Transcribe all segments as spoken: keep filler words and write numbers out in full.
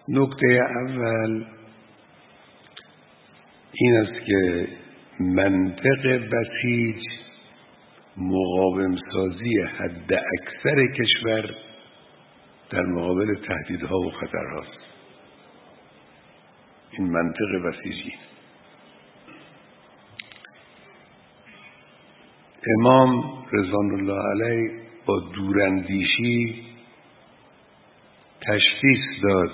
نکته اول این است که منطق بسیج مقاوم سازی حد اکثر کشور در مقابل تهدیدها و خطرهاست. این منطق بسیجی. امام رضوان الله علیه با دوراندیشی تشخیص داد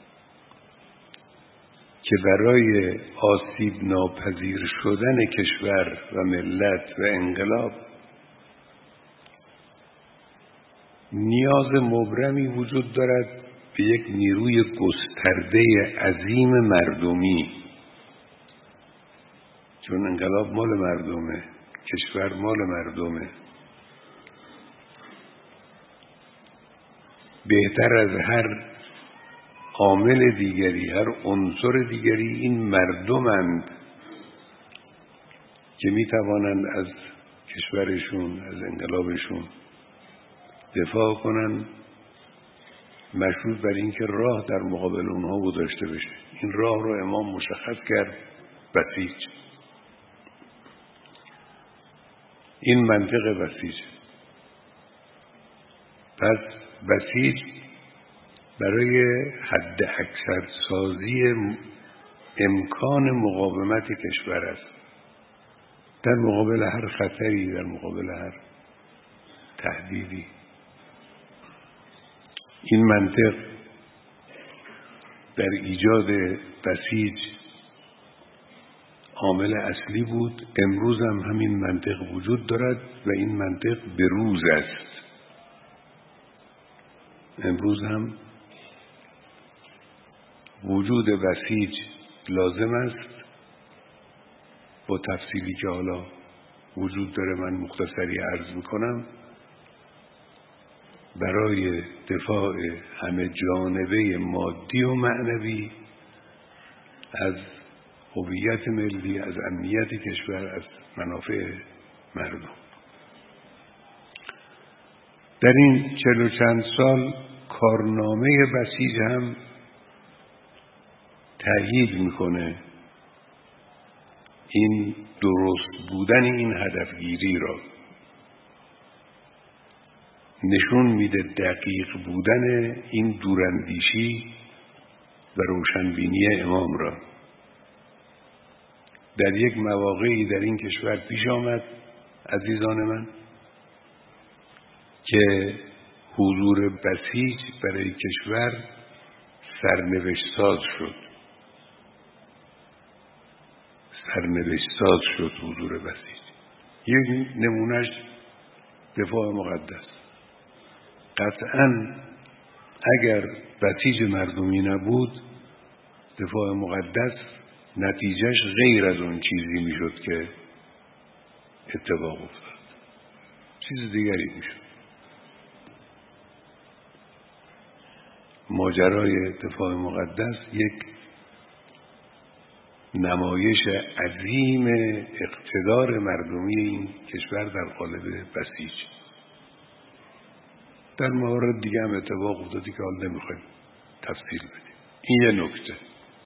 که برای آسیب ناپذیر شدن کشور و ملت و انقلاب نیاز مبرمی وجود دارد به یک نیروی گسترده عظیم مردمی، چون انقلاب مال مردمه، کشور مال مردمه. بهتر از هر عامل دیگری، هر عنصر دیگری، این مردمند که می توانند از کشورشون، از انقلابشون دفاع کنند، مشروط بر این که راه در مقابل اونها گذاشته بشه. این راه رو امام مشخص کرد: بسیج. این منطق بسیج. پس بسیج برای حد اکثر سازی امکان مقاومت کشور است در مقابل هر خطری، در مقابل هر تهدیدی. این منطق در ایجاد بسیج عامل اصلی بود. امروز هم همین منطق وجود دارد و این منطق بروز است. امروز هم وجود بسیج لازم است، با تفصیلی که حالا وجود داره من مختصری عرض میکنم. برای دفاع همه جانبه مادی و معنوی از هویت ملی، از امنیت کشور، از منافع مردم. در این چهل و چند سال کارنامه بسیج هم تأیید میکنه این درست بودن این هدفگیری را، نشون میده دقیق بودن این دوراندیشی و روشنبینی امام را. در یک مواقعی در این کشور پیش آمد عزیزان من که حضور بسیج برای کشور سرنوشت ساز شد. سرنوشت ساز شد حضور بسیج. یک نمونهش دفاع مقدس. قطعاً اگر بسیج مردمی نبود، دفاع مقدس نتیجهش غیر از اون چیزی میشد که اتفاق افتاد، چیز دیگری میشد. ماجرای دفاع مقدس یک نمایش عظیم اقتدار مردمی این کشور در قالب بسیج. در موارد دیگه هم اتفاق افتادی که حال نمیخوایم تفصیل بدیم. این یه نکته.